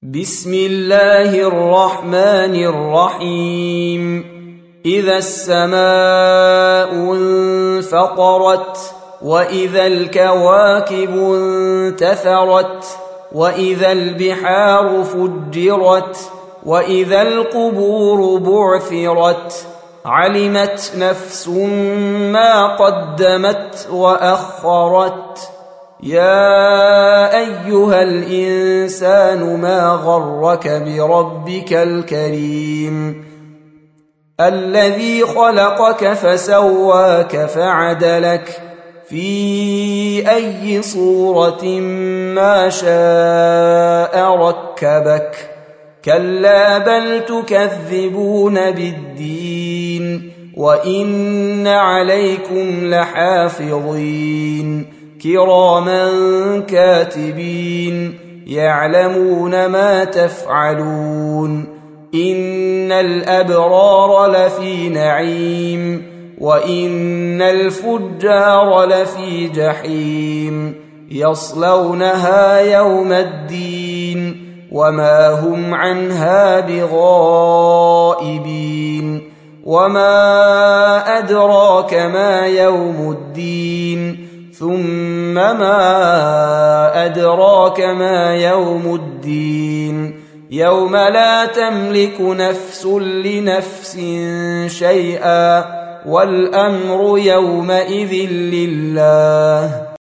بسم الله الرحمن الرحيم إذا السماء انفطرت وإذا الكواكب انتثرت وإذا البحار فجرت وإذا القبور بعثرت علمت نفس ما قدمت وأخرت يا أيها الإنسان ما غرك بربك الكريم الذي خلقك فسواك فعدلك في أي صورة ما شاء ركبك كلا بل تكذبون بالدين وإن عليكم لحافظين كراما كاتبين يعلمون ما تفعلون إن الأبرار لفي نعيم وإن الفجار لفي جحيم يصلونها يوم الدين وما هم عنها بغائبين وما أدراك ما يوم الدين ثم ما أدراك ما يوم الدين يوم لا تملك نفس لنفس شيئا والأمر يومئذ لله